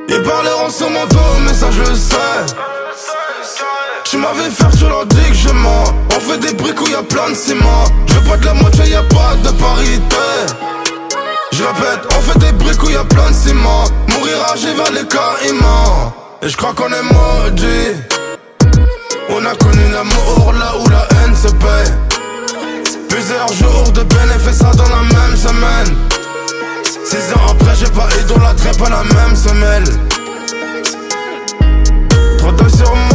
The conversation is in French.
Ils parleront sur mon dos, mais ça je le sais. Tu m'avais fait, tu leur dis que je mens. On fait des briques où y'a plein de ciment. Je veux pas de la moitié, y'a pas de parité. Je répète, on fait des briques où y'a plein de ciment. Mourir âgé vers les caïmans. Et je crois qu'on est maudit. On a connu l'amour là où la haine se paie. Plusieurs jours de bénéfices dans la même semaine. 6 ans après j'ai pas idolâtré pas la même semelle. Trop de sur moi.